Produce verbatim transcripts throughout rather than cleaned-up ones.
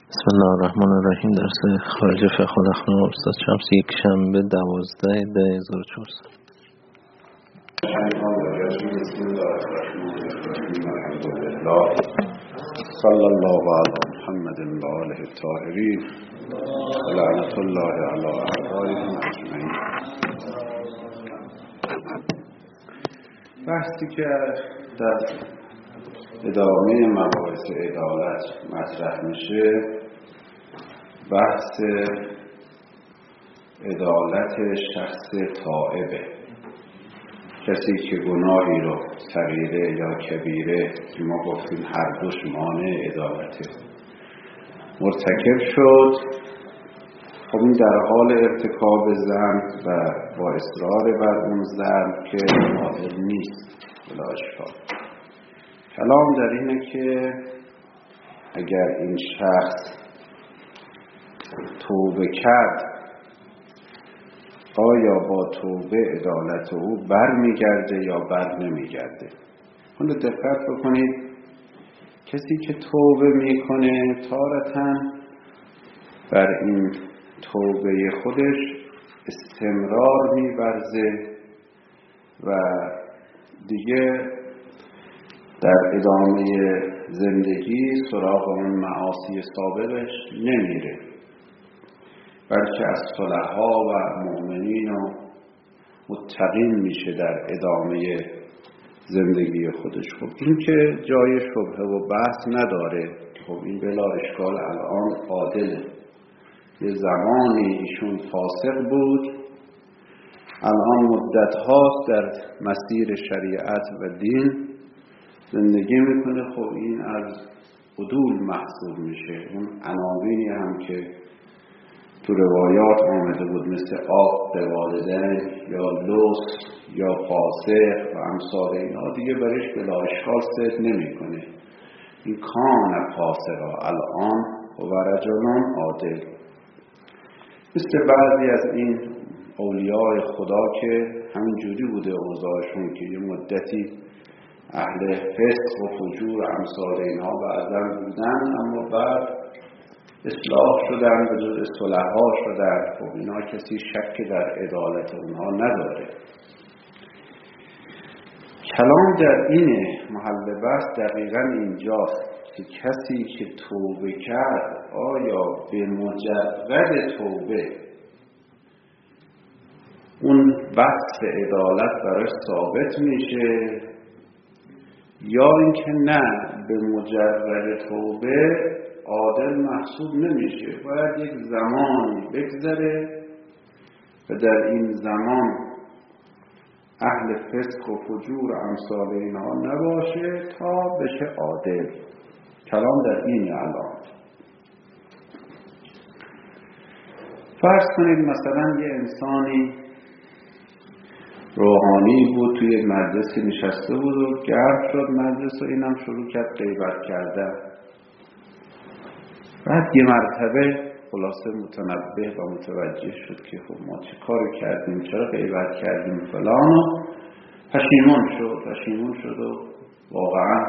بسم الله الرحمن الرحیم. درس خارج فقه الاخلاق استاد شمس، یک شنبه دوازده ده هزار و چهارصد. بسم الله الرحمن الرحیم. الحمدلله صلی الله علی محمد و آله الطاهرین و لعنت الله علی اعدائهم اجمعین. بحثی که در ادامه مباحث عدالت مطرح میشه بحث عدالت شخص تائبه، کسی که گناهی رو صغیره یا کبیره که ما گفتیم هر دوش مانع عدالته مرتکب شد، خب این در حال ارتکاب ذنب و با اصرار بر اون ذنب که عادل نیست بلا اشکال. کلام در اینه که اگر این شخص توبه کرد آیا با توبه عدالت او بر میگرده یا بر نمیگرده. اون دقت بکنید، کسی که توبه میکنه تارتاً بر این توبه خودش استمرار می‌ورزه و دیگه در ادامه زندگی سراغ اون معاصی سابقش نمیره، بلکه از صلحا و مؤمنین و متقین میشه در ادامه زندگی خودش. خب این که جای شبهه و بحث نداره. خب این بلا اشکال الان عادله. یه زمانی ایشون فاسق بود، الان مدت هاست در مسیر شریعت و دین زندگی میکنه. خب این از عدول محسوب میشه. اون عناوینی هم که تو روایات آمده بود مثل آب به والدین یا لوس یا فاسق و امثال اینا دیگه برش بلا اشکال صدق نمیکنه. این کان فاسقا الان و رجلان عادل، مثل بعضی از این اولیاء خدا که همینجوری بوده اوضاعشون که یه مدتی اهل فسق و فجور و امثال اینها بعضا بودن، اما بعد اصلاح شدن، به جز صلحا شدن. خب اینا کسی شک در عدالت اونها نداره. کلام در اینه، محل بحث دقیقا اینجاست که کسی که توبه کرد آیا به مجرد توبه اون بحث عدالت براش ثابت میشه یا اینکه نه، به مجرد توبه عادل محسوب نمیشه. باید یک زمانی بگذره و در این زمان اهل فسق و فجور امثال اینها نباشه تا بشه عادل. کلام در اینه. الان فرض کنید مثلا یه انسانی روحانی بود، توی مجلسی نشسته بود و گرم شد مجلس و اینم شروع کرد غیبت کردن. بعد یه مرتبه خلاصه متنبه و متوجه شد که خب ما چه کاری کردیم، چرا غیبت کردیم فلان، و پشیمون شد پشیمون شد و واقعا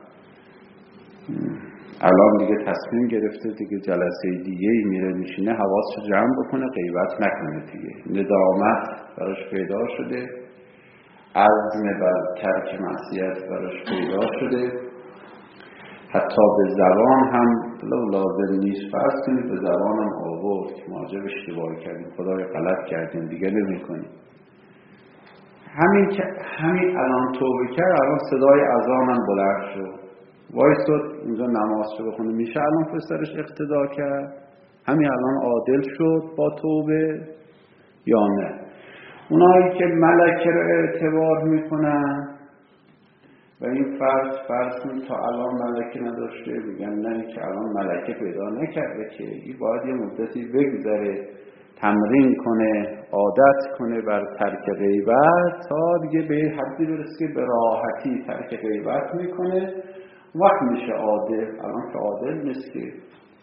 الان دیگه تصمیم گرفته دیگه جلسه دیگه ای میره میشینه حواسش جمع بکنه غیبت نکنه دیگه. ندامت براش پیدا شده، عزم بر ترک معصیت براش پیدا شده، حتی به زبان هم لازم نیست فرض کنید به زبان هم آورد که ما عجب اشتباهی کردیم، خدای غلط کردیم، دیگه نمی کنیم. همین که همین الان توبه کرد، الان صدای اذان هم بلند شد، وایساد اونجا نماز رو بخونه، میشه الان پسرش اقتدا کرد؟ همین الان عادل شد با توبه یا نه؟ اونایی که ملکه رو اعتبار میکنن و این فرض فرض کنید تا الان ملکه نداشته، میگن نه که الان ملکه پیدا نکرده که این باید یه مدتی بگذره تمرین کنه، عادت کنه بر ترک غیبت تا دیگه به حدی برسه که به راحتی ترک غیبت میکنه، وقت میشه عادل. الان که عادل نیست که،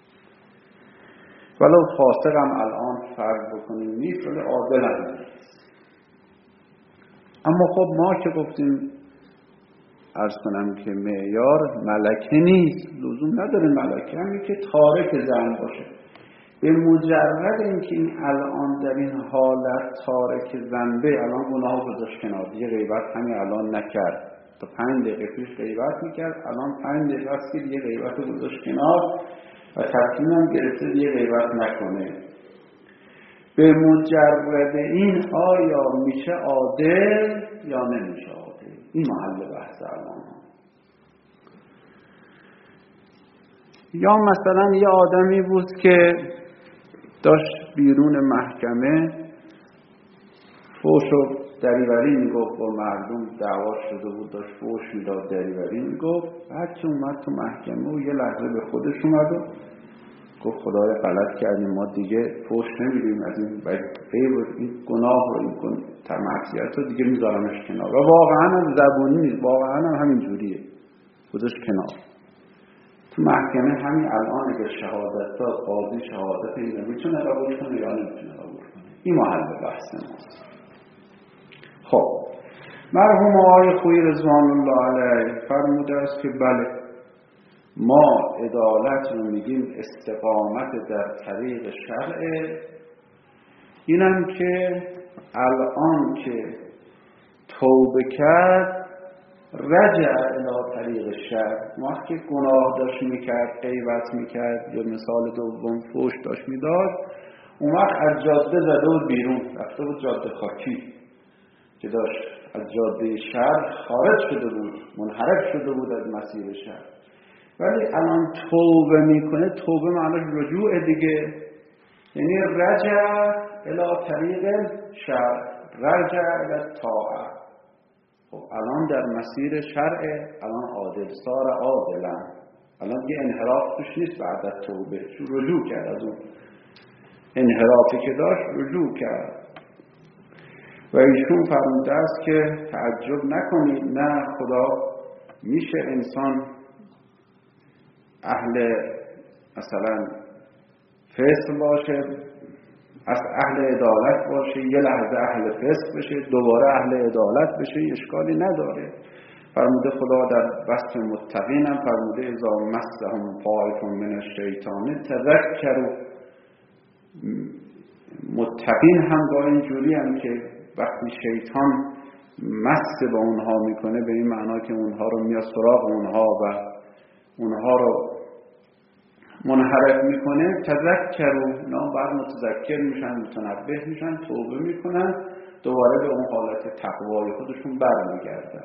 ولو فاسق هم الان فرض بکنیم نیست ولی عادل هم نیست. اما خب ما که گفتیم عرض کنم که معیار ملکه نیست، لزوم نداره ملکه، همین که تارک زن باشه. به مجرد اینکه این الان در این حالت تارک زنده، الان گناه گذاشت کنار، دیگه غیبت همین الان نکرد، تا پنج دقیقه پیش غیبت میکرد، الان پنج دقیقه است که دیگه غیبت گذاشت کنار و تصمیم هم گرفته دیگه غیبت نکنه. به مجرد این آیا میشه عادل یا نمیشه عادل؟ این محل بحث الان. یا مثلا یه آدمی بود که داشت بیرون محکمه فحش و دریوری میگفت، با مردم دعوا شده بود، داشت فحش میداد، دریوری میگفت. بعد که اومد تو محکمه و یه لحظه به خودش اومد و گفت خدای غلط کردیم، ما دیگه فحش نمیدیم، از این عیب و این گناه و این معصیت رو دیگه میذارمش کنار. و واقعا هم زبونی نیست، واقعا هم همین جوریه، خودش کنار. تو محکمه همین الان اگه شهادت داد، قاضی شهادت اینو میتونه قبول کنه یا نمیتونه قبول کنه. این محل بحث ماست. خب مرحوم آقای خویی رضوان الله علیه فرموده است که بله، ما عدالت رو میگیم استقامت در طریق شرع. اینم که الان که توبه کرد رجع الی طریق شرع، وقتی که گناه داشت میکرد، غیبت میکرد یا مثال دوم فحش داشت میداد، اون وقت از جاده زده بود بیرون، رفته بود جاده خاکی که داشت از جاده شرع خارج شده بود، منحرف شده بود از مسیر شرع. ولی الان توبه میکنه، توبه معناش رجوع دیگه، یعنی رجع الی طریق شرع، رجع الی طاعه. خب الان در مسیر شرع، الان عادل، صار عادلا، الان یه انحراف توش نیست بعد از توبه، چون رجوع کرد، از اون انحرافی که داشت رجوع کرد. و ایشون فرموده است که تعجب نکنید، نه خدا میشه انسان اهل مثلا فسق باشه، از اهل عدالت باشه، یه لحظه اهل فسق بشه، دوباره اهل عدالت بشه، اشکالی نداره. فرموده خدا در وصف متقین هم فرموده اذا مسهم طائف من الشیطان تذکروا. متقین هم با اینجوری هم که وقتی شیطان مس با اونها میکنه، به این معنا که اونها رو میاد سراغ اونها و اونها رو منحرف میکنه، تذکروا، اونا بعد متذکر میشن، متنبه میشن، توبه میکنن، دوباره به اون حالت تقوای خودشون برمیگردن.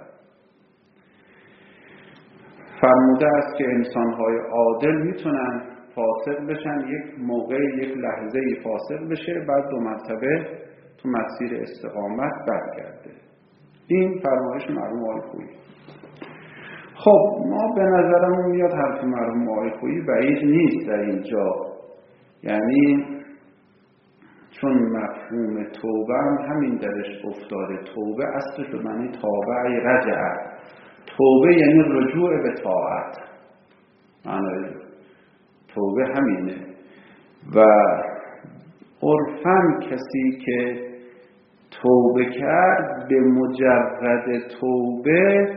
فرموده است که انسانهای عادل میتونن فاسق بشن، یک موقع، یک لحظه فاسق بشه، بعد دو مرتبه تو مسیر استقامت برگرده. این فرمایش مرحوم آقای خویی. خب ما به نظرمون میاد حرف مرحوم آقای خویی بعید نیست در اینجا، یعنی چون مفهوم توبه هم همین درش افتاده. توبه اصلش به معنی تابع رجع، توبه یعنی رجوع به طاعت، معنی توبه همینه. و عرفاً کسی که توبه کرد به مجرد توبه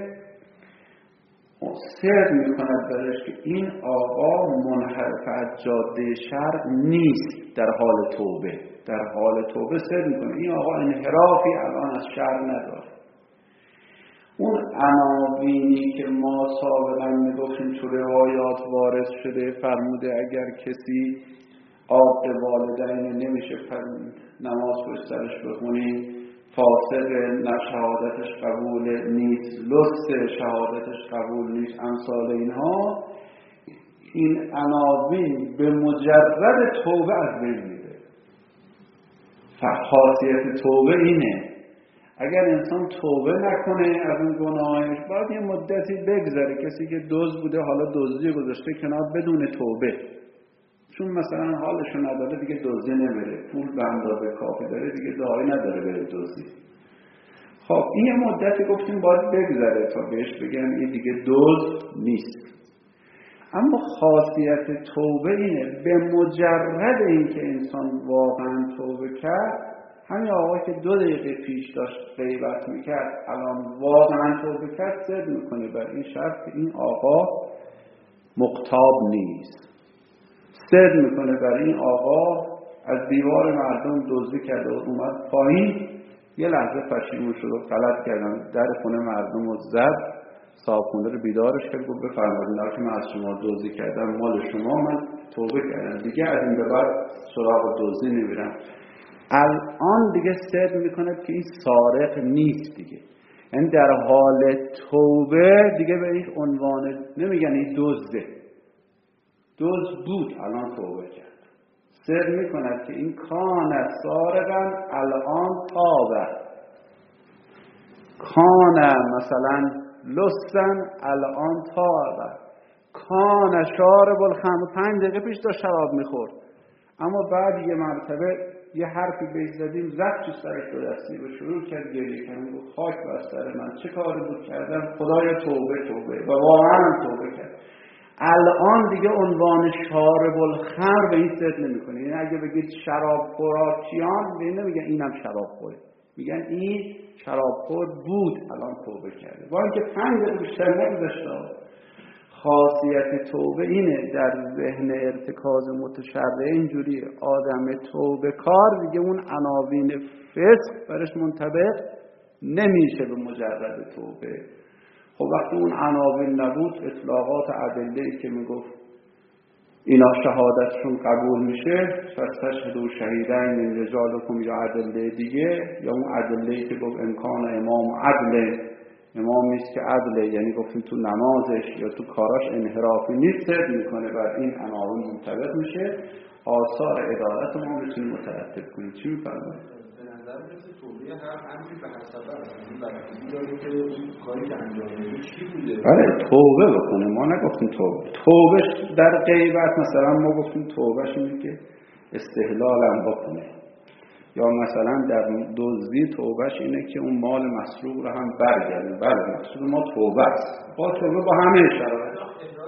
سر میکند درش که این آقا منحرف از جاده شرع نیست، در حال توبه، در حال توبه سر میکنه این آقا انحرافی الان از شرع نداره. اون عناوینی که ما سابقا میگفتیم تو روایات وارد شده، فرموده اگر کسی عاق والدین نمیشه نماز پشت سرش بخونی، فاسق، نه شهادتش قبول نیست، لست شهادتش قبول نیست، امثال اینها، این عناوین به مجرد توبه از بین میره. خاصیت توبه اینه، اگر انسان توبه نکنه از اون گناهش، باید یه مدتی بگذره. کسی که دزد بوده حالا دزدی گذاشته کنار بدون توبه، چون مثلا حالشو نداره دیگه دزدی نمیره، پول به اندازه کافی داره دیگه داعی نداره بره دزدی. خب این یه مدتی گفتیم باید بگذره تا بهش بگن این دیگه دزد نیست. اما خاصیت توبه اینه، به مجرد اینکه انسان واقعا توبه کرد همین آقا که دو دقیقه پیش داشت غیبت میکرد الان واقعا توبه کرد، صدق میکنه بر این شرط که این آقا مقتاب نیست. صدق میکنه بر این آقا از دیوار مردم دزدی کرده و اومد پایین، یه لحظه پشیمون شد و غلط کردم، در خونه مردم رو زد، صاحبخونه رو بیدارش کرد، گفت بفرمایید که من از شما دزدی کردم، مال شما، من توبه کردم، دیگه از این به بعد سراغ دزدی نمیرم. الان دیگه صدق میکنه که این سارق نیست دیگه، یعنی در حال توبه دیگه به این عنوان نمیگن این دزده، دزد بود الان توبه کرد. صدق میکند که این کان سارقا الان تابه، کان مثلا لستن الان تابه، کان شارب الخمر، پنج دقیقه پیش داشت شراب میخورد، اما بعد یه مرتبه یه حرفی بهش زدیم زد تو سرش دو دستی و شروع کرد گریه کردن، گفت خاک بر سر من، چه کاری بود کردم، خدای توبه توبه، و واقعا توبه کرد. الان دیگه عنوان شارب الخمر به این صدق نمیکنه. یعنی اگه بگید شراب خوراکیان، به نمیگن اینم شراب خوره، میگن این شراب خور بود الان توبه کرده، با اینکه پنج دقیقه بیشتر نگذشته. خاصیت توبه اینه در ذهن ارتکاز متشرع اینجوری آدم توبه کار دیگه اون عناوین فسق برش منطبق نمیشه به مجرد توبه. خب وقتی اون عناوین نبود، اطلاقات ادله‌ای که میگفت اینا شهادتشون قبول میشه، فاستشهدوا شهیدین من رجالکم، یا ادله دیگه، یا اون ادله‌ای که گفت امکان امام عدل، امام نیست که عدله، یعنی گفتیم تو نمازش یا تو کاراش انحرافی نیست، صدق میکنه بر این عناوین منطبق میشه، آثار عدالت ما میتونیم مترتب کنیم. چی میفرمایید؟ نظر مثل توبه هر امری به حسب این برای داره که این کاری که انجام میده چی بوده؟ بله توبه بکنه، ما نگفتیم توبه. توبه در غیبت مثلا ما گفتیم توبهش اینه که استحلال هم بکنه، یا مثلا در دزدی توبهش اینه که اون مال مسروق رو هم برگرده. بله مقصود ما توبه است، با توبه با همه شرایط.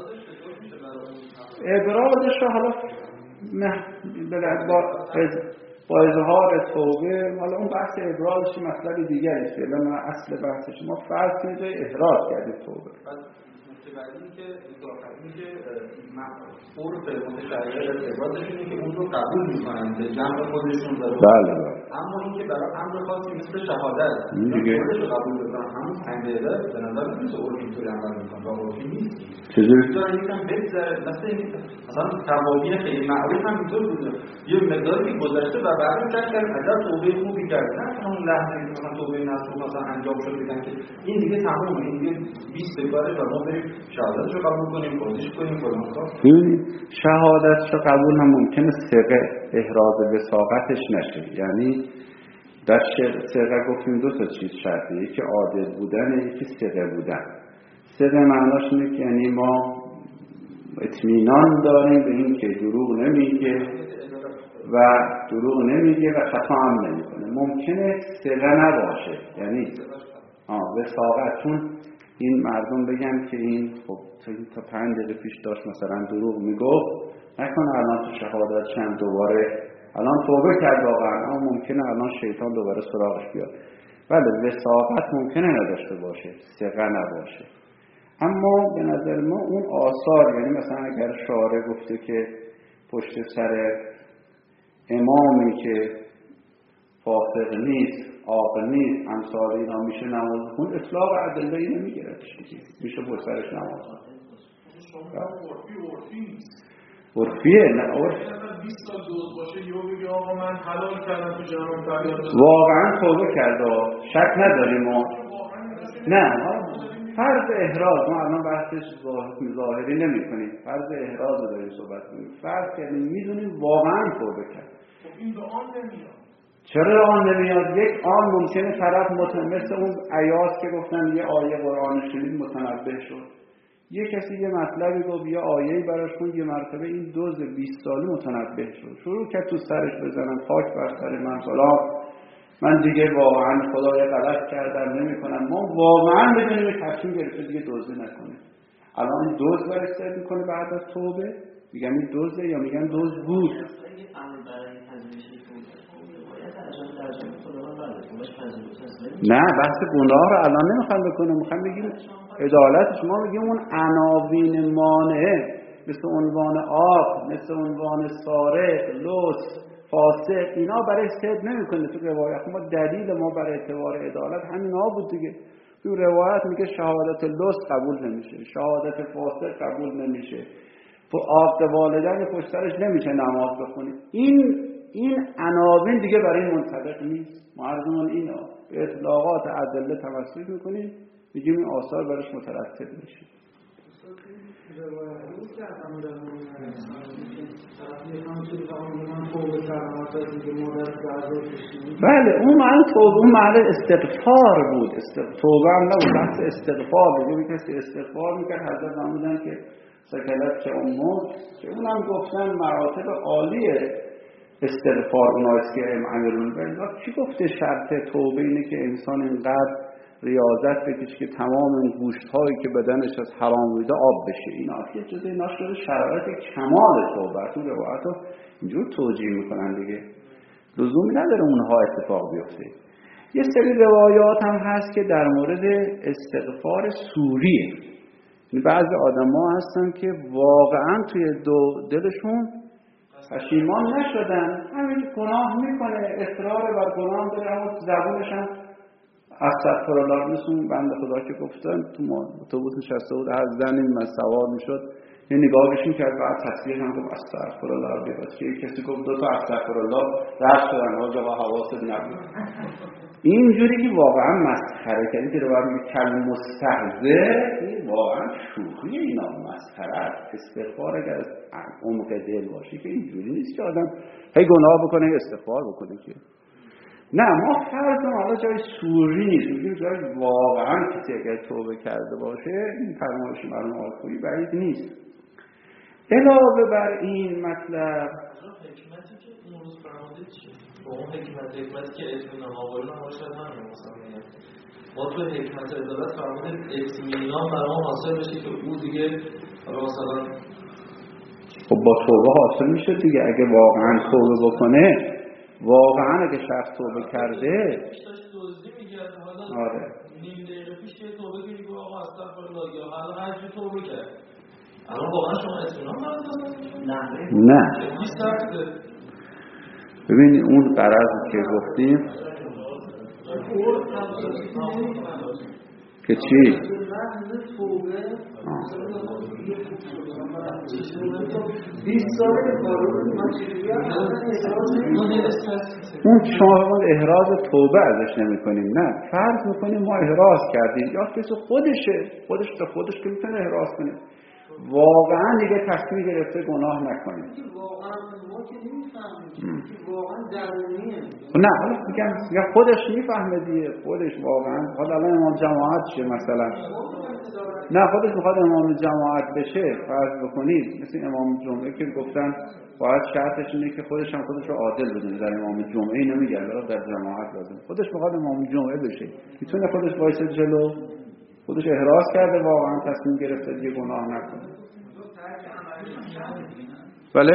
ابرازش رو حالا نه با با اظهار توبه، حالا اون بحث ابرازش مطلب دیگری است، فعلا ما اصل بحثش ما فرض کنید جای احراز کردید توبه. متوجهی که داخلی که عرف متشرع ابرازش اینه که اون رو قبول میکنن به جمع خودشون داره. بله بله. اما این که برای امر خاصی مثل شهادت دیگه خودش رو قبول بکنن، همون پنج دقیقه به نظر نیست عرف اینطوری عمل میکنن و عرفی نیست. چجوری؟ دارن یکم بگذره، مثل این مثلا توابین خیلی معروف هم اینطور بوده، یه مقداری که گذشته و بعد چک کردن عجب توبه خوبی کردن، نه همون لحظه که مثلا توبه نصوح مثلا انجام شد بگن که این دیگه تمام، این دیگه بیست باره و ما بریم شهادتش رو قبول کنیم، بازیش کنیم فلان کار. ببینید شهادتش رو قبول هم ممکنه ثقه احراز وثاقتش نشه، یعنی در ثقه گفتیم دو تا چیز شرطه، یکی عادل بودن، یکی ثقه بودن. ثقه معناش اینه که یعنی ما اطمینان داریم به این که دروغ نمیگه و دروغ نمیگه و خطا هم نمیکنه. ممکنه ثقه نباشه، یعنی آه وثاقت، چون این مردم بگن که این خب تا پنج دقیقه پیش داشت مثلا دروغ میگفت، نکنه الان تو شهادت چند دوباره الان توبه کرد واقعا، اما ممکنه الان شیطان دوباره سراغش بیاد. بله وثاقت ممکنه نداشته باشه، ثقه نباشه. اما به نظر ما اون آثار، یعنی مثلا اگر شارع گفته که پشت سر امامی که فاسق نیست، عاقل نیست، امثال اینا میشه نماز خون، اطلاق ادله ای نمیگیره دیگه، میشه پشت سرش نماز خون. عرفیه نه عرف. بیست سال دوز باشه یهو بگی آقا من حلال کردم تو جهان فریاد بزنم، واقعا توبه کرده، شک نداریم ما. نه فرض احراز، ما الان بحثش ظاهری نمی کنیم، فرض احراز رو داریم صحبت کنیم. فرض کردیم میدونیم واقعا توبه کرد، خب این به آن نمیاد. چرا آن نمیاد؟ یک آن ممکنه طرف مثل اون ایاز که گفتن یه آیه قرآن شنید متنبه شد، یه کسی یه مطلبی گفت یه آیه‌ای براش خوند، یه مرتبه این دوز بیست ساله متنبه شد، شروع کرد تو سرش بزنن خاک بر سر من فلان، من دیگه واقعا خدای غلط کردم نمی‌کنم. ما واقعا بدونیم تصمیم گرفته دیگه دزدی نکنه. الان دزد برسته میکنه بعد از توبه، میگن این دزده یا میگن دزد بود. نه بحث گناه رو الان نمیخوام بکنم، میخوام بگیم عدالت. شما میگیم اون عناوین مانعه مثل عنوان آب، مثل عنوان سارق، لص، فاسق، اینا برای صدق نمیکنه تو روایت. ما دلیل ما برای اعتبار عدالت همین ها بود دیگه. تو روایت میگه شهادت لص قبول نمیشه، شهادت فاسق قبول نمیشه، تو عاق والدین پشترش نمیشه نماز بخونی. این این عناوین دیگه برای منطبق نیست. معرضمون اینا به اطلاقات ادله توسط میکنیم، میگیم این آثار برش مترتب میشه. بله اون معنی توبه، اون معنی استغفار بود. استغفار توبه هم نبود، بحث استغفار بود. کسی استغفار میکرد حضرت فرمودن که سکلت که امور که اونم گفتن مراتب عالیه استغفار اوناست که امیرون بلد. چی گفته شرط توبه اینه که انسان اینقدر ریاضت بکشه که تمام این گوشت هایی که بدنش از حرام بوده آب بشه. اینا یه چیزی نشده شرایط کمال توبه. تو روایت رو اینجور توجیه میکنن دیگه، لزومی نداره اونها اتفاق بیفته. یه سری روایات هم هست که در مورد استغفار سوریه. بعضی آدم ها هستن که واقعا توی دو دلشون پشیمان نشدن، همین گناه میکنه، اصرار بر گناه داره، اما زبونش هم استغفرالله. مثل بنده خدا که گفتن تو ما اتوبوس نشسته بود، هر زنی من سوار میشد یه نگاهش میکرد بعد تصویر هم گفت استغفرالله بیاد. که کسی گفت دو تا استغفرالله رد شدن آجا با حواست نبود. اینجوری که واقعا مسخره کردی که رو باید کلم مستهزه، این واقعا شوخی، اینا مسخره است. استغفار اگر از عمق دل باشه که اینجوری نیست که آدم هی گناه بکنه استغفار بکنه که نه. ما فرض ما حالا جای سوری نیست، میگیم جای واقعا کسی اگر توبه کرده باشه این فرمایش مرحوم آقایی بعید نیست. علاوه بر این مطلب حکمتی که اون روز فرموده چیه؟ با اون حکمت حکمتی که اطمینان آقایون هم باشد همین مثلا میگن ما تو حکمت عدالت فرموده اطمینان برای حاصل بشه که او دیگه حالا مثلا خب با توبه حاصل میشه دیگه. اگه واقعا توبه بکنه، واقعا اگه شخص توبه کرده پیش داشت دزدی میگرد، حالا آره نیم دقیقه پیش یه توبه که میگه آقا استغفرالله یا حالا هر چی توبه کرد، الان واقعا شما اطمینان دارید؟ نه نه. ببین اون قرضی که گفتیم که چی؟ اون شما احراز توبه ازش نمی کنیم. نه فرض میکنیم ما احراز کردیم یا کسی خودشه، خودش تا خودش که میتونه احراز کنه، واقعا دیگه تصمیم گرفته گناه نکنه. واقعا ما که نمیفهمیم که واقعا درونیه. نه حالا میگم یا خودش میفهمه دیگه، خودش واقعا. حالا الان امام جماعت شه مثلا، نه خودش میخواد امام جماعت بشه، فرض بکنید مثل امام جمعه که گفتن باید شرطش اینه که خودش هم خودش رو عادل بدونه. در امام جمعه نمیگن، در جماعت لازم. خودش میخواد امام جمعه بشه، میتونه خودش وایسه جلو، خودش احراز کرده واقعا تصمیم گرفته دیگه گناه نکنه. بله؟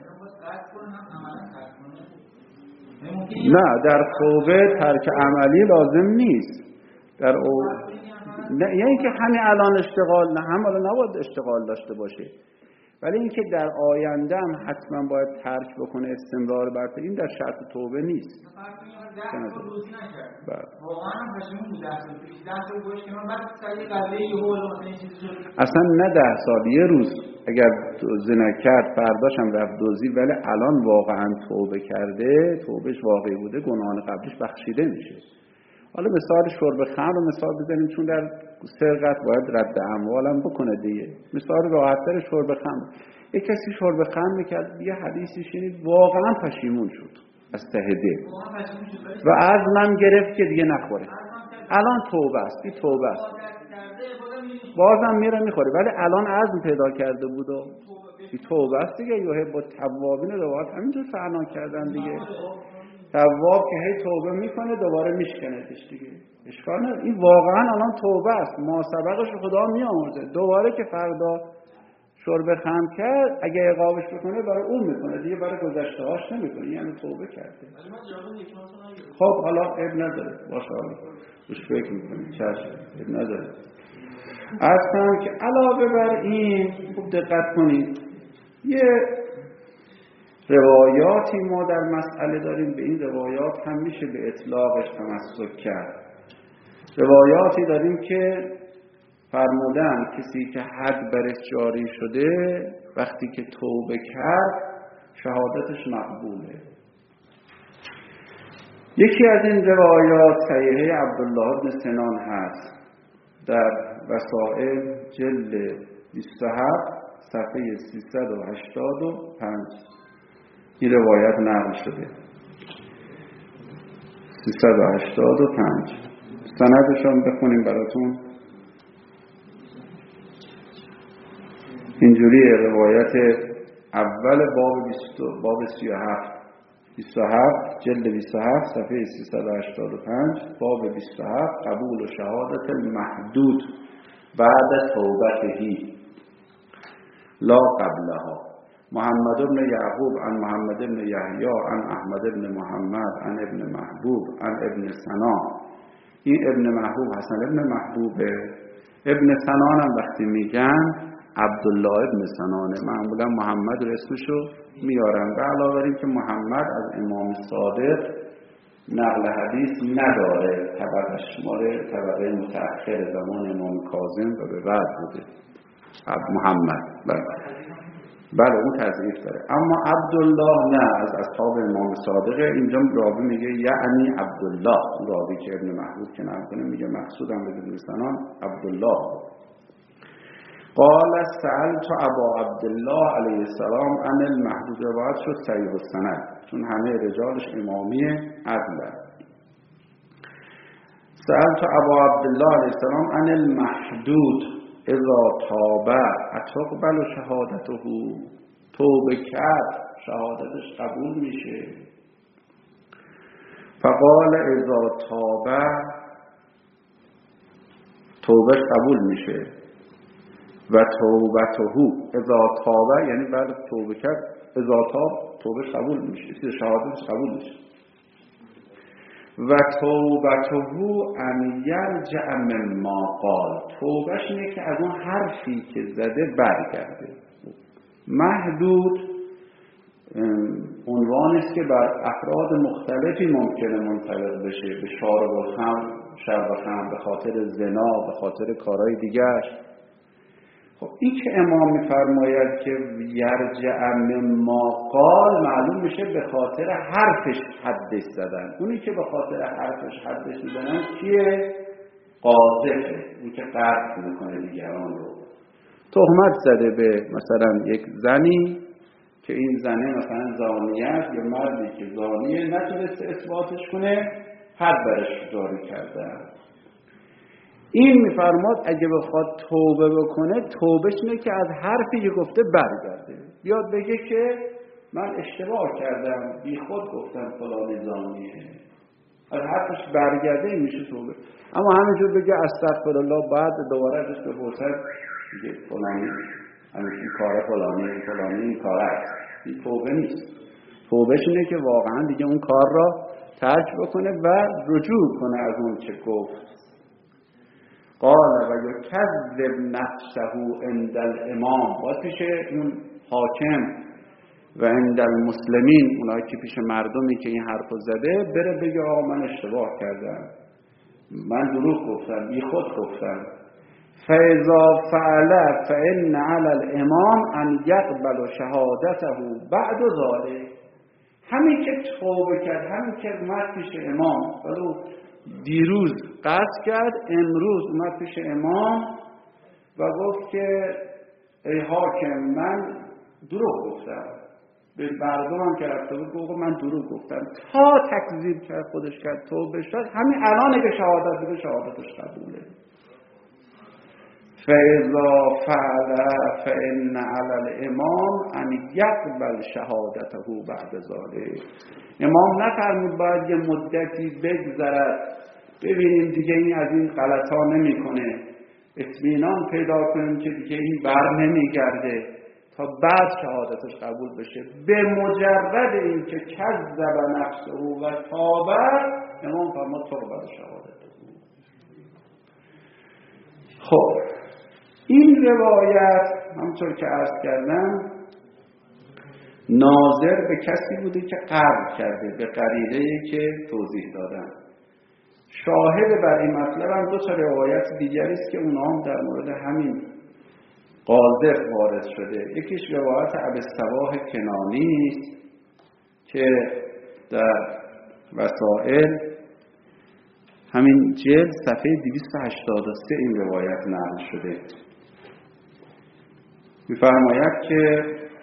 نه در توبه ترک عملی لازم نیست. در او نه یعنی که همین الان اشتغال نه، هم الان نباید اشتغال داشته باشه، ولی اینکه در آینده هم حتما باید ترک بکنه، استمرار بر این در شرط توبه نیست. اصلا نه ده سال، یه روز اگر زنا کرد فرداش هم رفت دزدی ولی الان واقعا توبه کرده، توبهش واقعی بوده، گناهان قبلش بخشیده میشه. حالا مثال شرب خمر رو مثال بزنیم، چون در سرقت باید رد اموال هم بکنه دیگه. مثال راحت‌تر شرب خمر. یک کسی شرب خمر میکرد، یه حدیثی شنید واقعا پشیمون شد از ته دل و عزمم گرفت که دیگه نخوره. الان توبه است، این توبه است، بازم میره میخوره، ولی الان عزم پیدا کرده بود و این توبه است دیگه. یحب التوابین روایت همینجور فعلا کردن دیگه. تواب که هی توبه میکنه دوباره میشکنتش دیگه، اشکال نداره. این واقعا الان توبه است، ما سبقش خدا میآمرزه. دوباره که فردا شرب خمر کرد اگه عقابش بکنه برای اون میکنه دیگه، برای گذشته هاش نمیکنه، یعنی توبه کرده. خب حالا اب نداره، باشه حالا روش فکر میکنیم، چشم اب نداره. اصلا که علاوه بر این خوب دقت کنید، یه روایاتی ما در مسئله داریم، به این روایات هم میشه به اطلاقش تمسک کرد. روایاتی داریم که فرمودن کسی که حد برش جاری شده وقتی که توبه کرد شهادتش مقبوله. یکی از این روایات صحیحه عبدالله بن سنان هست، در وسائل جلد بیست و هفت صفحه سیصد و هشتاد و پنج این روایت نقل شده. سیصد و هشتاد و پنج سندشان بخونیم براتون. اینجوری روایت اول باب بیست باب سی و هفت بیست و هفت جلد بیست و هفت صفحه سیصد و هشتاد و پنج باب بیست و هفت قبول و شهادت المحدود بعد توبته لا قبلها. محمد بن یعقوب عن محمد بن یحیی عن احمد بن محمد عن ابن محبوب عن ابن سنان. این ابن محبوب حسن ابن محبوبه. ابن سنان هم وقتی میگن عبدالله ابن سنانه، معمولا محمد رو اسمشو میارن. به علاوه بر این که محمد از امام صادق نقل حدیث نداره، طبقش مال طبقه متأخر زمان امام کاظم و به بعد بوده محمد. بله بله اون تضعیف داره، اما عبدالله نه، از اصحاب امام صادقه. اینجا راوی میگه یعنی عبدالله، راوی که ابن محبوب که نکنه میگه مقصودم به ابن سنان عبدالله. قال سألت ابا عبدالله علیه السلام عن المحدود، روایت شد صحیح السند چون همه رجالش امامی عدل. سألت ابا عبدالله علیه السلام عن المحدود اذا تاب اتقبل شهادته، توبه کرد شهادتش قبول میشه؟ فقال اذا تاب توبهش قبول میشه و توبته اذا تاب یعنی بعد توبه کرد اذا تاب توبهش قبول میشه، شهادتش قبول میشه. و توبته ان یرجع مما قال، توبهش اینه که از اون حرفی که زده برگرده. محدود عنوانی است که بر افراد مختلفی ممکنه منطبق بشه، به شارب الخمر، شرب خمر، به خاطر زنا، به خاطر کارهای دیگر. خب این که امام میفرماید که یرجع مما قال، معلوم میشه به خاطر حرفش حدش زدن. اونی که به خاطر حرفش حدش میزنن کیه؟ قاذفه، اون که قذف میکنه دیگران رو. تهمت زده به مثلا یک زنی که این زنه مثلا زانیه است، یا مردی که زانیه نتونسته اثباتش کنه، حد برش جاری کرده. این میفرماد اگه بخواد توبه بکنه، توبهش اینه که از حرفی که گفته برگرده، بیاد بگه که من اشتباه کردم، بی خود گفتم فلانی زانیه، از حرفش برگرده، این میشه توبه. اما همینجور بگه استغفرالله، بعد دوباره ازش بپرسد میگه فلانی همین کار فلانی فلانی این کار است، این توبه نیست. توبهش اینه که واقعا دیگه اون کار را ترک بکنه و رجوع کنه از اون چه گفت. قال و یکذب نفسه عند الامام، باید پیش اون حاکم و عند المسلمین، اونایی که پیش مردمی که این حرفو زده، بره بگه آقا من اشتباه کردم، من دروغ گفتم، بی خود گفتم. فاذا فعل فان علی الامام ان یقبل شهادته بعد ذلك، همین که توبه کرد، همین که اومد پیش امام، ولو دیروز قصد کرد، امروز اومد پیش امام و گفت که ای حاکم من دروغ گفتم، به مردمم که رفته بود گفت من دروغ گفتم، تا تکذیب کرد، خودش کرد، توبه شد، همین الان که شهادت بده شهادتش قبوله. فاذا فعل فان علی الامام ان یقبل شهادته بعد ذلك، امام نفرمود باید یه مدتی بگذرد ببینیم دیگه این از این غلطا نمیکنه، اطمینان پیدا کنیم که دیگه این بر نمیگرده تا بعد شهادتش قبول بشه. به مجرد این که کذب نفسه و تاب، امام فرمود تقبل شهادته. خب این روایت همونطور که عرض کردم ناظر به کسی بوده که قبول کرده به قرینه‌ای که توضیح دادم. شاهد بر این مطلب هم دو تا روایت دیگری است که اونها هم در مورد همین قاذف وارد شده. یکیش روایت ابوالصباح کنانی است که در وسائل همین جلد صفحه دویست و هشتاد و سه این روایت نقل شده. می‌فرماید که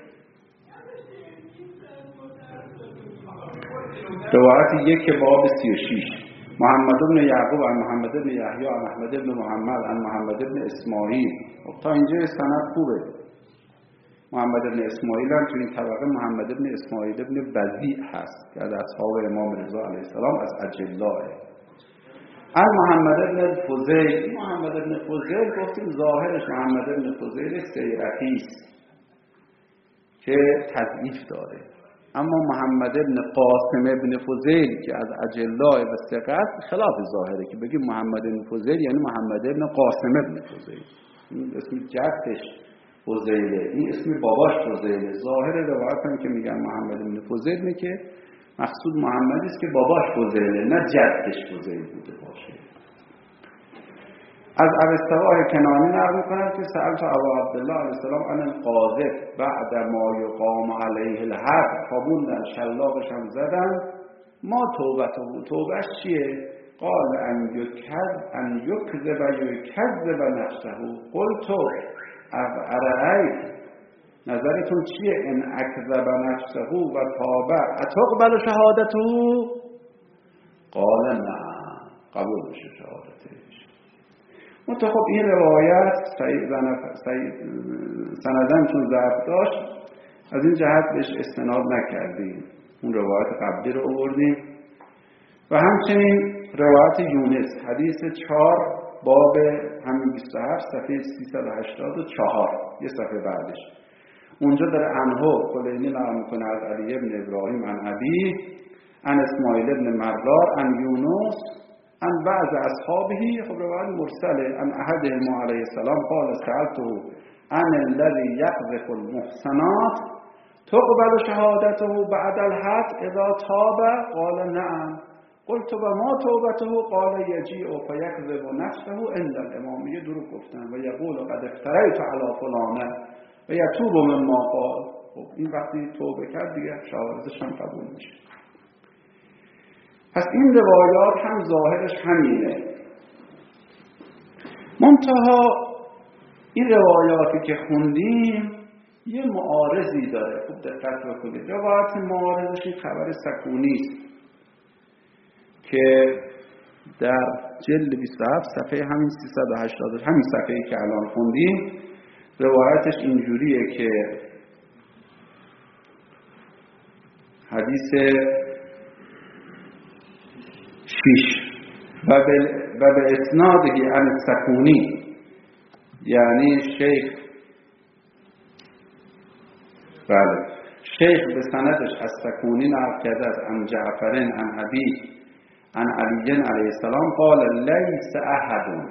روایت یک باب سی و شش محمد بن یعقوب عن محمد بن یحیی عن احمد بن محمد عن محمد بن اسماعیل. تا اینجا سند خوبه. محمد بن اسماعیل هم تو این طبقه محمد بن اسماعیل بن وضیع هست که از اصحاب امام رضا علیه السلام از اجلاه. عن محمد بن فضیل. محمد بن فضیل گفتیم ظاهرش محمد بن فضیل سیرتی است که تضعیف داره، اما محمد بن قاسم بن فضیل که از اجلاء و ثقات خلاف ظاهره که بگیم محمد بن فضیل یعنی محمد بن قاسم بن فضیل. این اسم جدش فضیله، این اسم باباش فضیله. ظاهر روایت هم که میگن محمد بن فضیل نه که مقصود محمدی است که باباش فضیله نه جدش فضیل بوده باشه. از ابوالصباح کنانی نقل می‌کنم که سألت ابا عبدالله علیه السلام عن القاذف بعد ما یقام علیه الحد. خوابوندن شلاقش هم زدن. ما توبته بود، توبهش چیه؟ قال ان یکذب ان یکذب و یکذب نفسه. قلت ارأیت نظرتون چیه؟ ان اکذب نفسه و تاب اتقبل شهادته؟ قال نه، قبول بشه شهادتش. منتها این روایت سندن چون ضعف داشت از این جهت بهش استناد نکردیم، اون روایت قبلی رو آوردیم. و همچنین روایت یونس حدیث چهار باب همین بیست و هفت صفحه سیصد و هشتاد و چهار یه صفحه بعدش اونجا در انهو کلینی نقل میکنه از علی ابن ابراهیم عن ابی عن اسماعیل ابن مرار عن یونس عن بعض اصحابه. خب روایت مرسله. عن احدهم علیه السلام قال سألته عن الذي يقذف المحصنات تقبل شهادته بعد الحد اذا تاب؟ قال نعم. قلت وما توبته؟ قال يجيء فيكذب نفسه عند الامام. یه دروغ گفتن و یقول قد افتریت علی فلانه و یتوب مما قال. خب این وقتی توبه کرد دیگه شهادتش هم قبول میشه. پس این روایات هم ظاهرش همینه. منتها این روایاتی که خوندیم یه معارضی داره. خوب دقت بکنید. روایت معارضش این خبر سکونی است که در جلد بیست و هفت صفحه همین سیصد و هشتاد همین صفحه‌ای که الان خوندیم روایتش اینجوریه که حدیث شیش و به اسنادی عن سکونی یعنی شیخ بله شیخ به سندش از سکونی نقل کرده از عن جعفرین عن ابی عن علی علیه السلام قال لیس احد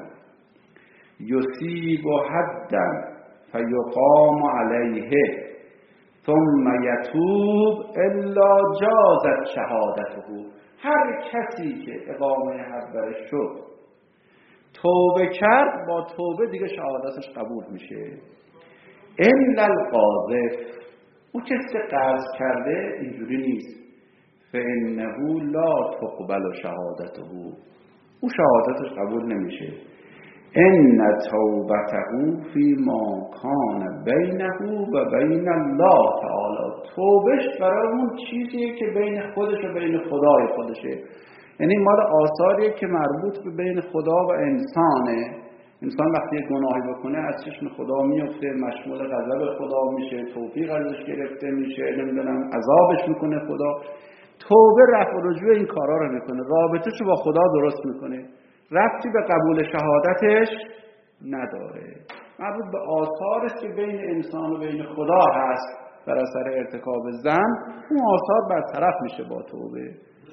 یصیب حدا فیقام علیه ثم یتوب الا جازت شهادته. هر کسی که اقامه حد برش شد توبه کرد با توبه دیگه شهادتش قبول میشه. الا القاذف، اون کسی قصد کرده اینجوری نیست. فانه لا تقبل شهادته، او شهادتش قبول نمیشه. ان توبته فيما كان بینه و بین الله تعالی، توبش برای اون چیزیه که بین خودش و بین خدای خودشه. یعنی مال آثاریه که مربوط به بین خدا و انسانه. انسان وقتی گناهی بکنه از چشم خدا میفته، مشمول غضب خدا میشه، توفیق ازش گرفته میشه، نمیدونم عذابش میکنه خدا. توبه رفع و رجوع این کارا رو میکنه، رابطه‌شو با خدا درست میکنه، ربطی به قبول شهادتش نداره. مربوط به آثاری است که بین انسان و بین خدا هست در اثر ارتکاب ذنب، اون آثار برطرف میشه با توبه.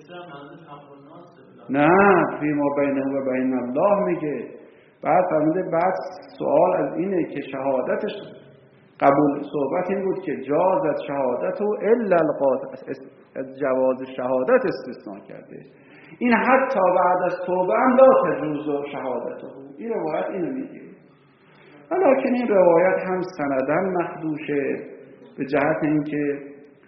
نه فیما بینه و بین الله میگه. بعد فرموده بعد سوال از اینه که شهادتش قبول، صحبت این بود که جاز از شهادت و الا القاطع، از جواز شهادت استثناء کرده. این حتی بعد از توبه هم لا تجوز شهادته. این روایت اینو میگه. ولیکن این روایت هم سندن مخدوشه به جهت اینکه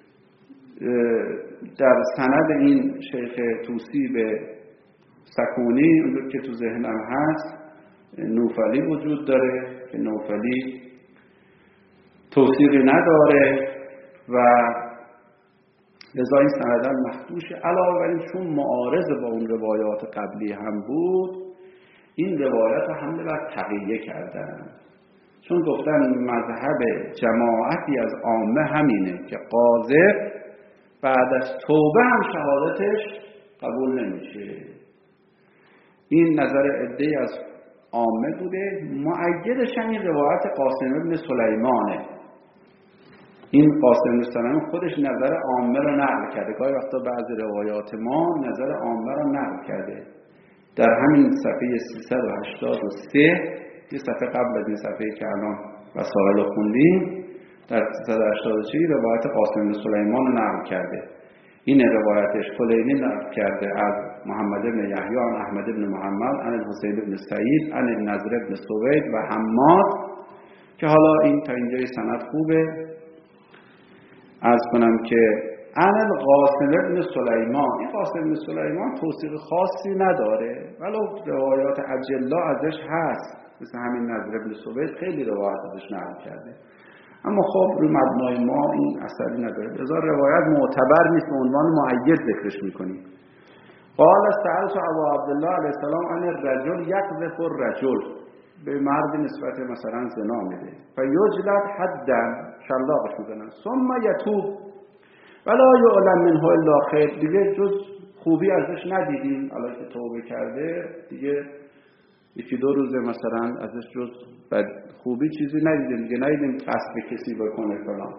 در سند این شیخ توسی به سکونی اونجور که تو ذهنم هست نوفلی وجود داره که نوفلی توثیقی نداره و لذا این سندن مخدوشه. علاوه بر این چون معارض با اون روایات قبلی هم بود، این روایت رو حمله بر تقیه کردن، چون گفتن مذهب جماعتی از عامه همینه که قاذف بعد از توبه هم شهادتش قبول نمیشه. این نظر عده‌ای از عامه بوده. مؤیدش هم این روایت قاسم ابن سلیمانه. این قاسم ابن سلیمان خودش نظر عامه رو نقل کرده. گاهی وقتا بعضی روایات ما نظر عامه رو نقل کرده. در همین صفحه سیصد و هشتاد و سه، یه صفحه قبل از این صفحه که الان وسائل رو خوندیم، در سیصد و هشتاد و سه روایت قاسم بن سلیمان رو نقل کرده. این روایتش کلینی نقل کرده از محمد بن یحیی عن احمد بن محمد عن الحسین بن سعید عن النضر بن سوید و حماد، که حالا این تا اینجای سند خوبه. عرض کنم که عن القاسم بن سلیمان، این قاسم بن سلیمان توصیف خاصی نداره، ولو روایات اجلا ازش هست، مثل همین نضر بن سوید خیلی روایت ازش نقل کرده، اما خب روی مبنای ما این اثری نداره. لذا روایت معتبر نیست، به عنوان مؤید ذکرش میکنیم. قال سألت ابو عبدالله علیه السلام عن الرجل یقذف الرجل، به مرد نسبت مثلا زنا میده، فیجلد حدا، شلاقش میکنن، ثم یتوب ولا یعلم منه الا خیر، دیگه جز خوبی ازش ندیدیم، الان که توبه کرده دیگه یکی دو روزه مثلا ازش جز بد خوبی چیزی ندیدیم، دیگه ندیدیم قصد کسی بکنه فلان.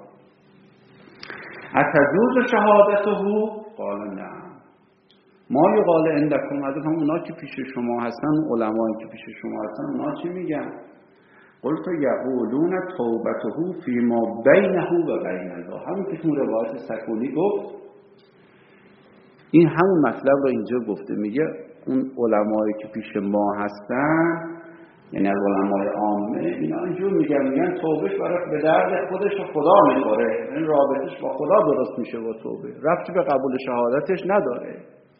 اتجوز شهادته؟ قال نه. ما یقال عندکم، از هم اونا که پیش شما هستن، علمایی که پیش شما هستن، اونا چی میگن؟ قلت یقولون توبته فیما بینه و بین الله، همون که اون روایت سکونی گفت، این همون مطلب رو اینجا گفته. میگه اون علمایی که پیش ما هستن، یعنی از علمای عامه، اینا اینجور میگن میگن توبهش برای به درد خودش و خدا میخوره، این رابطش با خدا درست میشه با توبه، ربطی به قبول شهادتش نداره.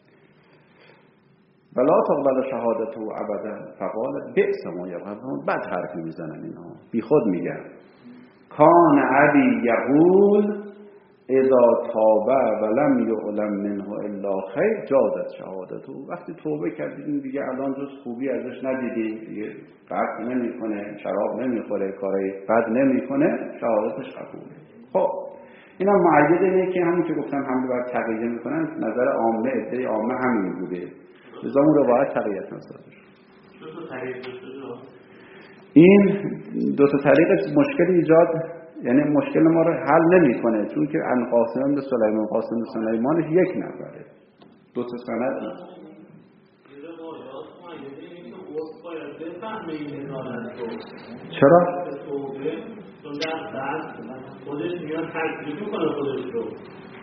ولا تقبل شهادته ابدا فقال بئس ما یقولون، بد حرفی میزنن اینا، بی خود میگن. کان ابی یقول اذا توبه ولم یعلم منه الا خیر جازت شهادته، وقتی توبه کردیم دیگه الان جز خوبی ازش ندیدیم، دیگه قتل نمیکنه، شراب نمیخوره، کارای بد نمیکنه، شهادتش قبوله. خب اینا مؤید اینه که همون که گفتم حمله بر تقیه میکنن، نظر عامه عده عامه همین بوده، لذا اون روایت تقییت نسازه. این دو تا طریق مشکل ایجاد، یعنی مشکل ما رو حل نمیکنه، چون که ان قاسم بن سلیمان قاسم بن سلیمانش یک نفره، دو تا سند نیست. چرا؟ خودش میاد تکلیف میکنه خودش رو.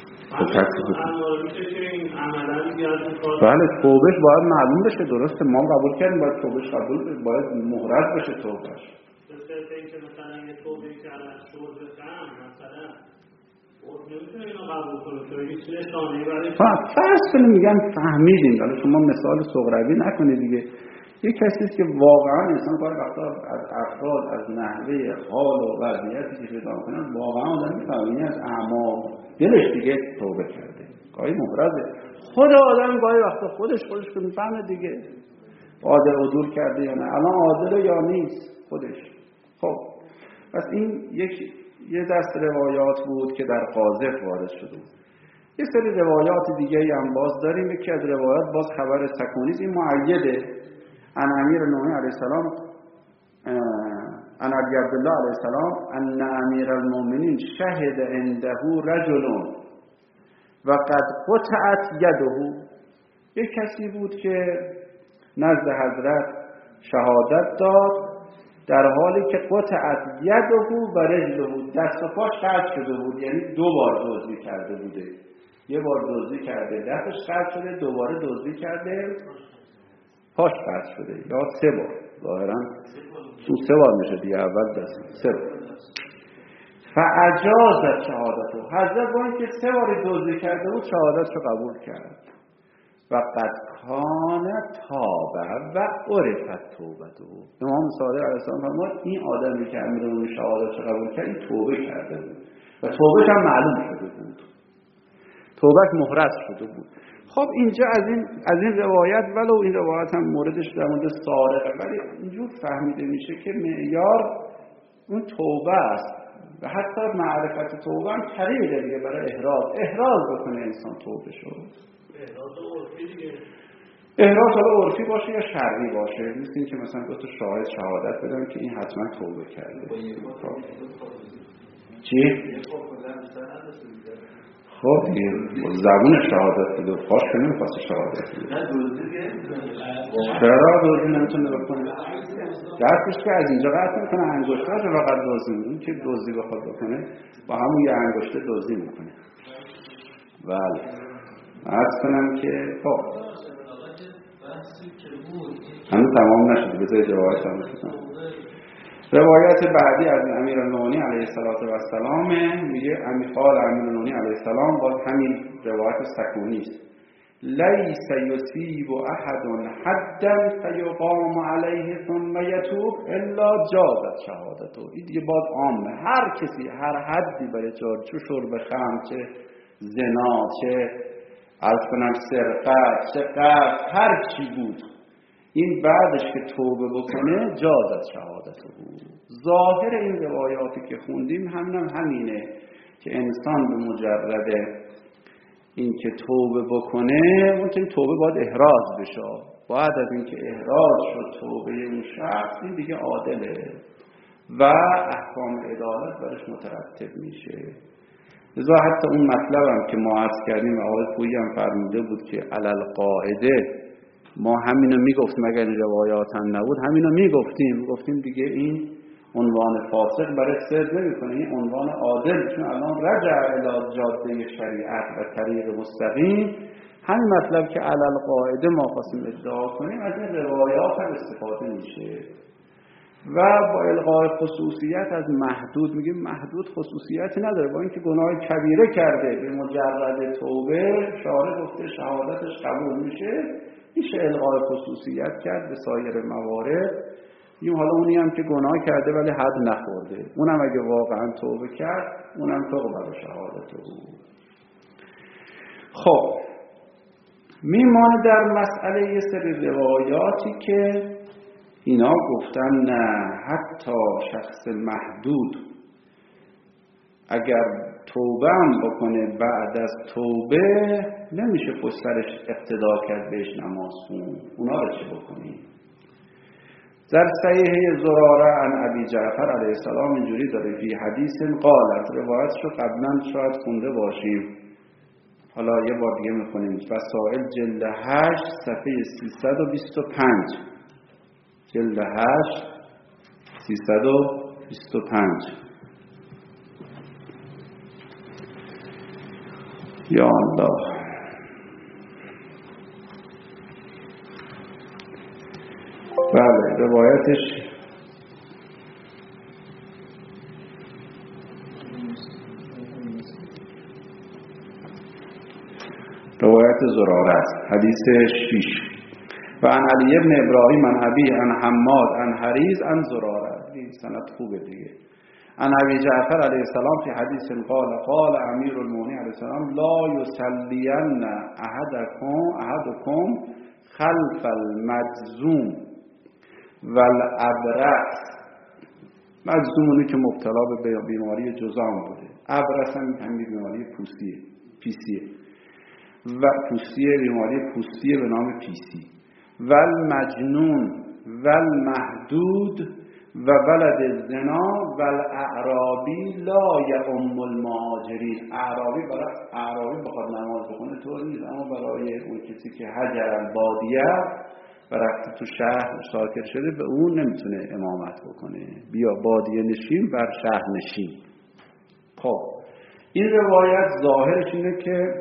بله توبهش باید معلوم بشه، درسته، ما قبول کردیم باید توبهش قبول بشه، باید محرز بشه توبهش. مثل اینکه مثلا یه توبه کردن شرب خم مثلا اون نمیتونه اینو قبول کنه که هیچ نشانه‌ای برای فرض کنیم میگن فهمیدیم، حالا شما مثال صغروی نکنید دیگه. یک کسی است که واقعا انسان باید وقتا از افراد، از نحوه حال و وضعیتی که پیدا می‌کنن واقعا آدم می‌فهمه از اعمال دلش دیگه توبه کرده، گاهی محرزه. خود آدم گاهی وقتا خودش خودش که می‌فهمه دیگه عادل عدول کرده یا نه، الان عادل یا نیست خودش. خب پس این یک یه دست روایات بود که در قاذف وارد شده. یه سری روایات دیگه هم باز داریم. یکی از روایات باز خبر سکونی، این مؤیده. ان امیر المؤمنین علیه السلام ان ابی عبدالله علیه السلام ان امیر المؤمنین شهد عنده رجل و قد قطعت یده. یک کسی بود که نزد حضرت شهادت داد در حالی که قطعت یده و رجله، دست و پاش قطع شده بود، یعنی دو بار دزدی کرده بوده. یه بار دزدی کرده دستش قطع شده، دوباره دزدی کرده پاش قطع شده، یا سه بار. ظاهرا تو سه بار میشه دیگه، اول دست سه بار. فاجاز شهادتو، حضرت با اینکه سه بار دزدی کرده بود شهادتشو قبول کرد. و قد کان تابه و عرفت توبته. امام صادق علیه السلام فرمود این آدمی که امیرالمومنین شهادتشو قبول کرد این توبه کرده بود و توبهش هم معلوم شده بود، توبهش محرز شده بود. خب اینجا از این از این روایت، ولو این روایت هم موردش در مورد سارقه، ولی اینجور فهمیده میشه که معیار اون توبه است و حتی معرفت توبه هم طریقه دیگه برای احراز احراز بکنه انسان توبه شد. احراز عرفی دیگه، احراز حالا عرفی باشه یا شرعی باشه، مثل این که مثلا دو تا شاهد شهادت بدن که این حتما توبه کرده. چی؟ خب دیگه زبون شهادت بده، پاش که نمیخواست شهادت بده. چرا دوزی نمیتونه بکنه؟ دستش که از اینجا قطع میکنه، انگشتاش رو فقط دوزی میکنه. که دوزی بخواد بکنه با همون یه انگشته دوزی میکنه. بله عرض کنم که خب هنوز تمام نشده، بذارید روایت هم بکنم. روایت بعدی از امیرالمؤمنین علیه السلام میگه قال امیرالمؤمنین علیه السلام، باز همین روایت سکونی است. لیس یصیب احد حدا فیقام علیه ثم یتوب الا جازت شهادته. این دیگه باز عامه، هر کسی هر حدی برای جار، چه شرب خمر، چه زنا، چه عرض کنم سرقت، چه قتل، هر چی بود، این بعدش که توبه بکنه جازت شهادته بود. ظاهر این روایاتی که خوندیم همینم همینه که انسان به مجرد این که توبه بکنه، اون که توبه باید احراز بشه، باید از این که احراز شد توبه اون شخص، این دیگه عادله و احکام عدالت برش مترتب میشه. لذا حتی اون مطلب هم که ما عرض کردیم و آقای پویی هم فرموده بود که علل قاعده ما همینو میگفتیم، اگر این روایات هم نبود همینو میگفتیم، گفتیم دیگه این عنوان فاسق برای سرد نمیکنه، این عنوان عادل، چون الان رجع الی جاده شریعت و طریق مستقیم. همین مطلب که علل قاعده ما خواستیم ادعا کنیم، از این روایات هم استفاده میشه و با الغای خصوصیت از محدود. میگیم محدود خصوصیتی نداره، با اینکه گناه کبیره کرده به مجرد توبه شارع گفته شهادتش قبول میشه، میشه الغای خصوصیت کرد به سایر موارد. میگیم حالا اونی هم که گناه کرده ولی حد نخورده، اونم اگه واقعا توبه کرد اونم تقبل شهادت بود. خب میمانه در مسئله یه سری روایاتی که اینا گفتن نه، حتی شخص محدود اگر توبه هم بکنه بعد از توبه نمیشه پشت سرش اقتدا کرد بهش نماز خون. اونا رو چه بکنیم؟ در صحیح زراره عن ابی جعفر علیه السلام اینجوری داره، فی حدیث قالت، روایتشو قبلا شاید خونده باشیم، حالا یه بار دیگه میخونیم. وسائل جلد هشت صفحه سیصد و بیست و پنج، جلد هشت سیصد و بیست و پنج. یا الله. بله روایتش روایت زراره است، حدیث شیش. و عن علی ابن ابراهیم عن ابی عن حماد عن حریز عن زراره، این سند خوبه دیگه. عن ابی جعفر علیه السلام فی حدیث قال قال امیر المؤمنین علیه السلام لا یصلین احدکم احدکم خلف المجذوم والابرص. مجذومونی که مبتلا به بیماری جذام بوده، ابرص هم بیماری پوستیه، پیسیه و پوستیه، بیماری پوستیه به نام پیسی. والمجنون والمحدود و ولد زنا و الاعرابی لا یؤم المهاجرین. اعرابی برای اعرابی بخواد نماز بخونه طور نیست، اما برای اون کسی که هجر البادیه و رفته تو شهر ساکن شده به اون نمیتونه امامت بکنه. بیا بادیه نشین بر شهر نشین. خب این روایت ظاهرش اینه که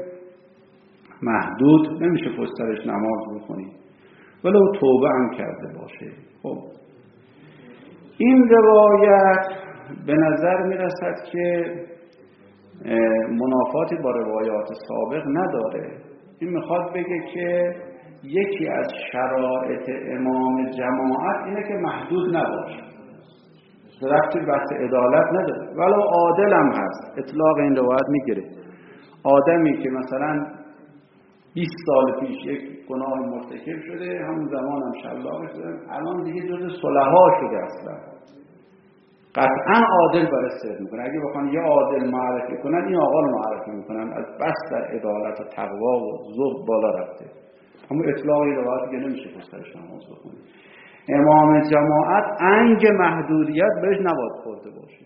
محدود نمیشه پشت نماز بخونی ولو توبه هم کرده باشه. خب این روایت به نظر میرسد که منافاتی با روایات سابق نداره. این میخواد بگه که یکی از شرایط امام جماعت اینه که محدود نباشه، ربطی بحث عدالت نداره، ولو عادل هم هست. اطلاق این روایت میگیره آدمی که مثلا بیست سال پیش یک گناه مرتکب شده، همون زمان هم شلاق شده، الان دیگه جز صلحا شده، اصلا قطعا عادل برای صدق میکنه. اگه بخوان یه عادل معرفی کنن این آقا رو معرفی میکنن، از بس در عدالت و تقوا و زهد بالا رفته. همون اطلاق این روایتی که نمیشه پشتش نماز بخونه. امام جماعت انگ محدودیت بهش نباید خورده باشه.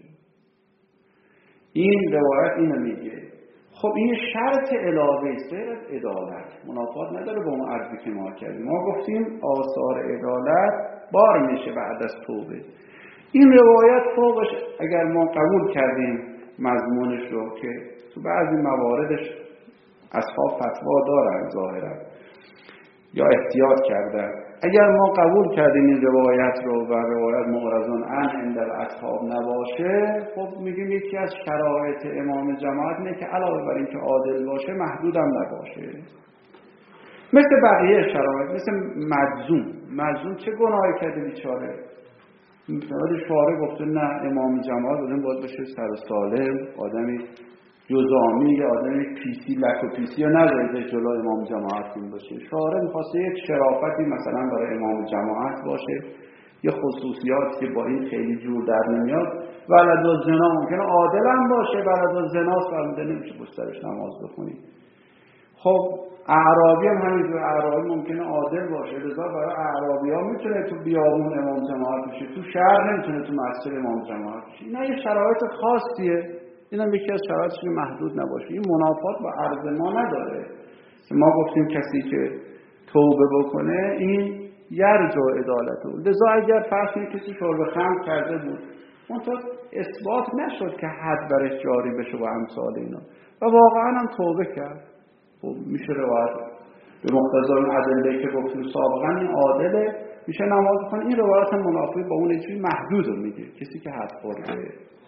این روایت اینو میگه. خب این شرط علاوه است از عدالت، منافات نداره با اون عرضی که ما کردیم. ما گفتیم آثار عدالت بار میشه بعد از توبه. این روایت فوقش اگر ما قبول کردیم مضمونش رو که تو بعضی مواردش اصحاب فتوا دارن ظاهرا یا احتیاط کردن، اگر ما قبول کردیم این روایت رو و روایت معرضون عن عند اصحاب نباشه، خب میگیم یکی از شرایط امام جماعت اینه که علاوه بر این که عادل باشه محدودم نباشه. مثل بقیه شرایط، مثل مجزوم. مجزوم چه گناهی کرده بیچاره؟ مثلا شارع گفته نه امام جماعت آدم باید باشه سر و سالم، آدمی جزامی یا آدمی پیسی لک و پیسی یا نذارید جلو امام جماعت این باشه. شارع می‌خواسته یک شرافتی مثلا برای امام جماعت باشه، یه خصوصیاتی که با این خیلی جور در نمیاد. ولد الزنا ممکنه عادل هم باشه، ولد الزنا فرموده نمیشه پشتش نماز بخونی. خب اعرابی هم همینجور، اعرابی ممکنه عادل باشه، لذا برای اعرابی ها میتونه تو بیابون امام جماعت بشه، تو شهر نمیتونه تو مسجد امام جماعت بشه. اینا یه شرایط خاصیه، اینم یکی از شرایطش که محدود نباشه. این منافات با عرض ما نداره. ما گفتیم کسی که توبه بکنه این یرجع عدالته. لذا اگر فرض کسی شرب خمر کرده بود منتها اثبات نشد که حد برش جاری بشه و امثال اینا و واقعا هم توبه کرد، خب میشه روایت به مقتضای اون ادله که گفتیم سابقا این عادله میشه نماز بخونه. این روایت هم منافی با اون چیزی محدود رو میگه، کسی که حد خورده.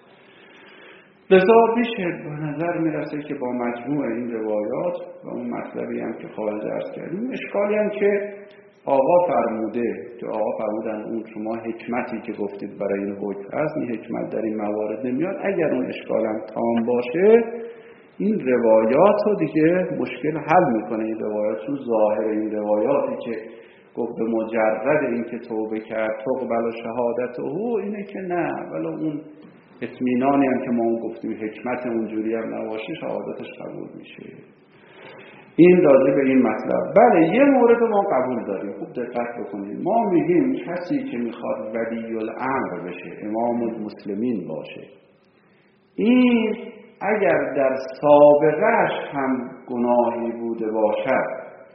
لذا میشه به نظر میرسه که با مجموع این روایات و اون مطلبی هم که خارج عرض کردیم، اشکالی هم که آقا فرموده که آقا فرمودن اون شما حکمتی که گفتید برای این حکم هست، این حکمت در این موارد نمیاد. اگر اون اشکال هم تمام باشه این روایات رو دیگه مشکل حل میکنه. این روایات رو ظاهر این روایاتی که گفت به مجرد این که توبه کرد تقبل شهادت او، اینه که نه ولی اون اطمینانی هم که ما اون گفتیم حکمت اونجوری هم نباشه شهادتش قبول میشه. این راجع به این مطلب. بله یه مورد ما قبول داریم، خوب دقت بکنید. ما میگیم کسی که میخواد ولی الامر بشه، امام المسلمین باشه، این اگر در سابقهش هم گناهی بوده باشد،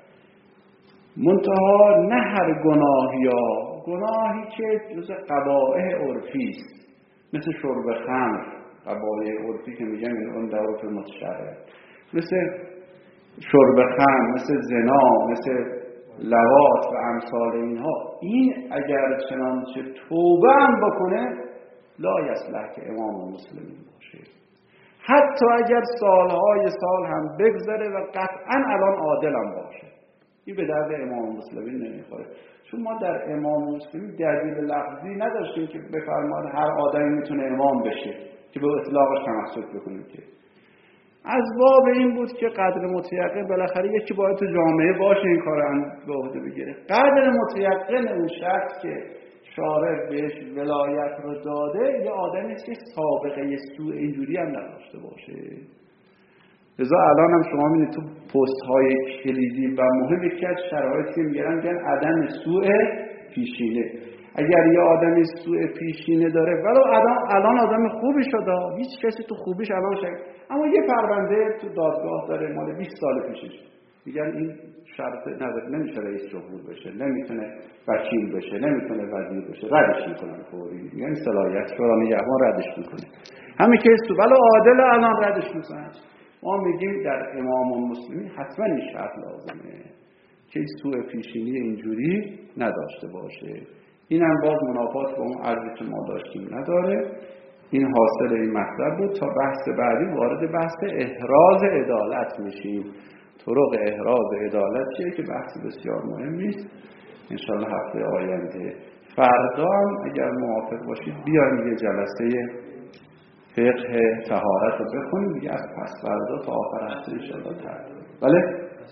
منتها نه هر گناهی ها، گناهی که جز قبائح عرفی است، مثل شرب خمر، قبائح عرفی که میگن این اون در عرف متشرع، مثل شرب خمر، مثل زنا، مثل لواط و امثال اینها، این اگر چنانچه توبه هم بکنه لا یصلح که امام مسلمین باشه، حتی اگر سالهای سال هم بگذره و قطعا الان عادل هم باشه، این به درد امام مسلمین نمیخوره. چون ما در امام مسلمین دلیل لفظی نداشتیم که بفرماد هر آدمی میتونه امام بشه که به اطلاقش تمسک بکنیم، که از باب این بود که قدر متیقن بالاخره یکی باید تو جامعه باشه این کار به عهده بگیره. قدر متیقن اون شخص که شارع بهش ولایت رو داده یه آدمی است که سابقه سوء اینجوری هم نداشته باشه. لذا الان هم شما می‌بینید تو پست های کلیدی و مهم یکی از شرایطی که میگن میگن عدم سوء پیشینه. اگر یه آدمی سوء پیشینه داره ولو الان الان آدم خوبی شده، هیچ کسی تو خوبیش الان شک، اما یه پرونده تو دادگاه داره مال بیست سال پیشش، میگن این شرط نداره، نمیشه رئیس جمهور بشه، نمیتونه وکیل بشه، نمیتونه وزیر بشه، ردش میکنن فوری، میگن صلاحیت شورا نگهبان ردش میکنه. همین که تو ولو عادل الان ردش میکنن. ما میگیم در امام المسلمین حتما این شرط لازمه که سوء پیشینی اینجوری نداشته باشه. این هم باز منافات با اون عرضی که ما داشتیم نداره. این حاصل این مطلب بود. تا بحث بعدی وارد بحث احراز عدالت میشیم. طرق احراز عدالت چیه که بحث بسیار مهمی است. انشالله هفته آینده فردا هم اگر موافق باشید بیایم یه جلسه فقه طهارت رو بخونیم دیگه، از پس فردا تا آخر هفته انشالله تعریف. بله؟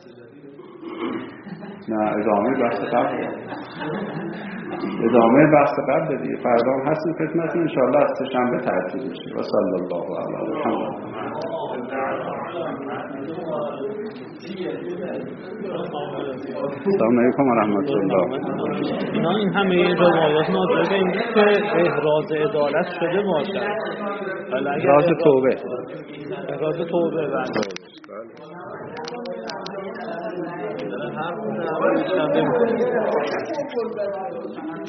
نه ادامه بحث قبل ادامه بحث قبل دیگه فردا هم هستیم خدمتتون انشالله از سه‌شنبه تعطیل میشه. و صلی الله علی محمد. السلام علیکم و رحمت الله. اینا این همه روایات ناظر به این که احراز عدالت شده باشد. احراز توبه احراز توبه بله. هر